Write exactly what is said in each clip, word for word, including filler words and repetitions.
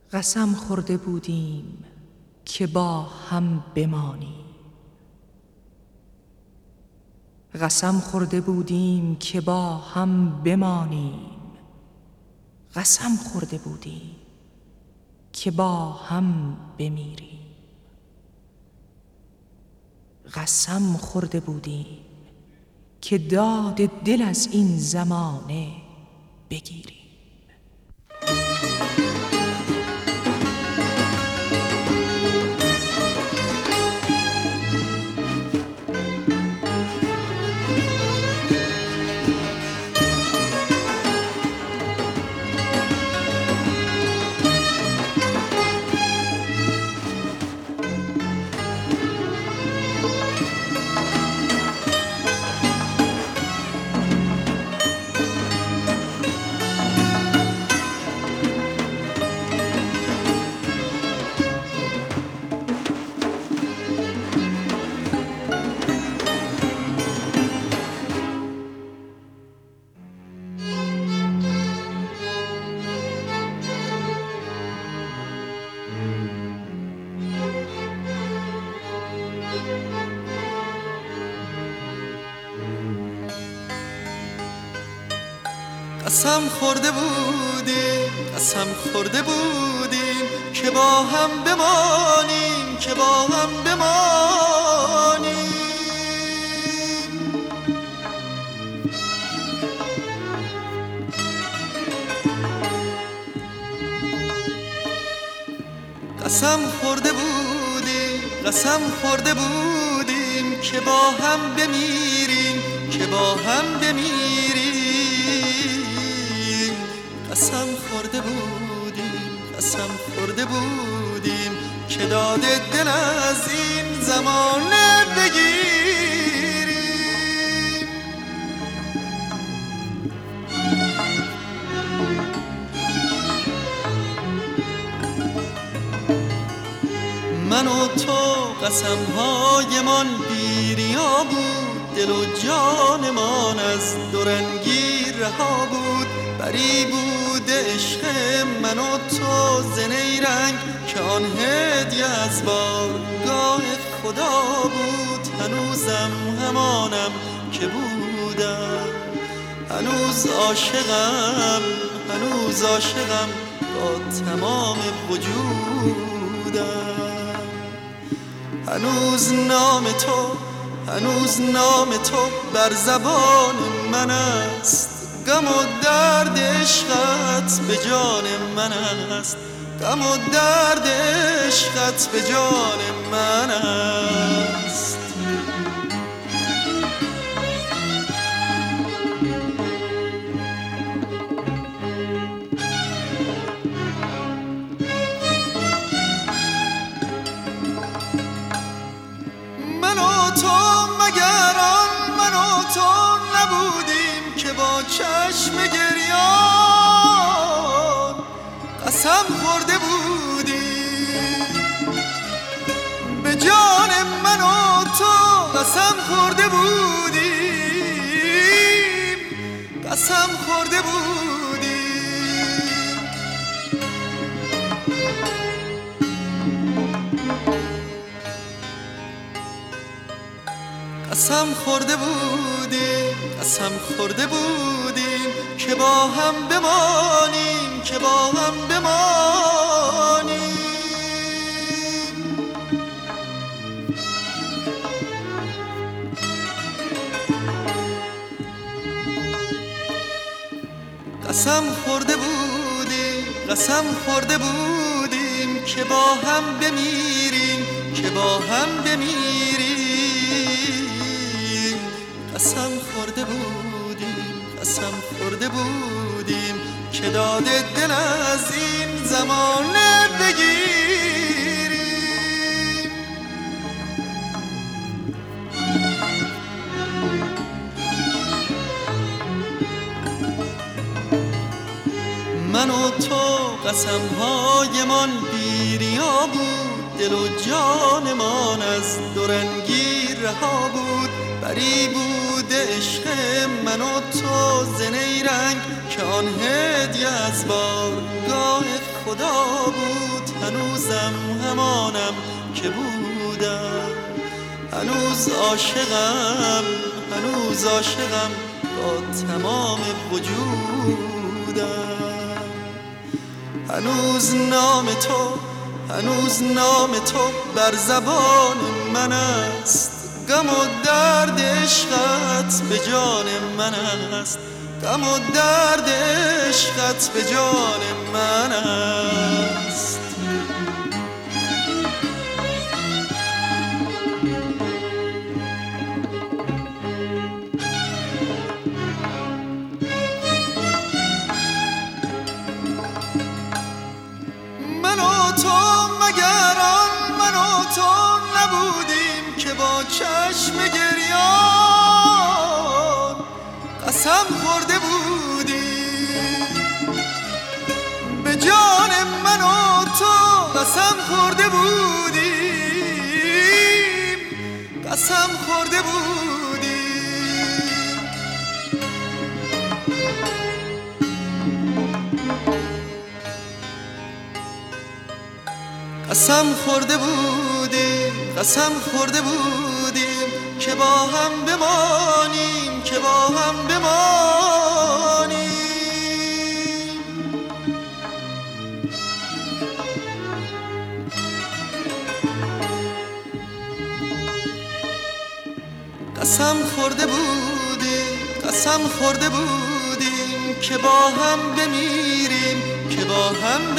قسم خورده بودیم که با هم بمانیم. قسم خورده بودیم که با هم بمانیم. قسم خورده بودیم که با هم بمیریم. قسم خورده بودیم که داد دل از این زمانه بگیریم. قسم خورده بودیم قسم خورده بودیم که با هم بمانیم که با هم بمانیم. قسم خورده بودیم قسم خورده بودیم که با هم بمیریم که با هم بمیریم. قسم خورده بودیم قسم خورده بودیم که داد دل از این زمانه بگیریم. من و تو قسم‌هایمان بی‌ریا بود، دل و جانمان از دورنگی رها بود. بری بود عشق من و تو ز نیرنگ که آن هدیه از بارگاه خدا بود. هنوزم همانم که بودم، هنوز عاشقم هنوز عاشقم با تمام وجودم. هنوز نام تو هنوز نام تو بر زبان من است. غم و درد عشقت به جان من است. غم و درد عشقت به جان من است. من و تو مگر آن من و تو نبودیم که با چشم گریان قسم خورده بودیم. به جان من و تو قسم خورده بودیم قسم خورده بودیم. قسم خورده بودیم قسم خورده بودیم که با هم بمانیم که با هم بمانیم. قسم خورده بودیم قسم خورده بودیم که با هم بمیریم که با هم بمیریم. قسم خورده بودیم قسم خورده بودیم که داد دل از این زمانه بگیریم. من و تو قسم‌هایمان بی‌ریا بود، دل و جانمان از دورنگی رها بود. بری بود عشق من و تو ز نیرنگ که آن هدیه از بارگاه خدا بود، هنوزم همانم که بودم. هنوز عاشقم، هنوز عاشقم با تمام وجودم. هنوز نام تو، هنوز نام تو بر زبان من است. غم و درد عشقت به جان من است. غم و درد عشقت به جان من است. من و تو مگر آن من و تو نبودیم که با چشم گریان قسم خورده بودیم. به جان من و تو قسم خورده بودیم، قسم خورده بودیم. قسم خورده بودیم، قسم خورده بودیم که با هم بمانیم، که با هم بمانیم. قسم خورده بودیم، قسم خورده بودیم که با هم بمیریم، که با هم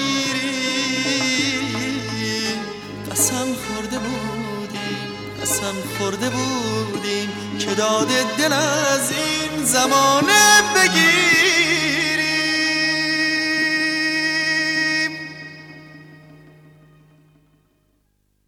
بمیریم. قسم خورده بودیم، قسم خورده بودیم که داد دل از این زمانه بگیر.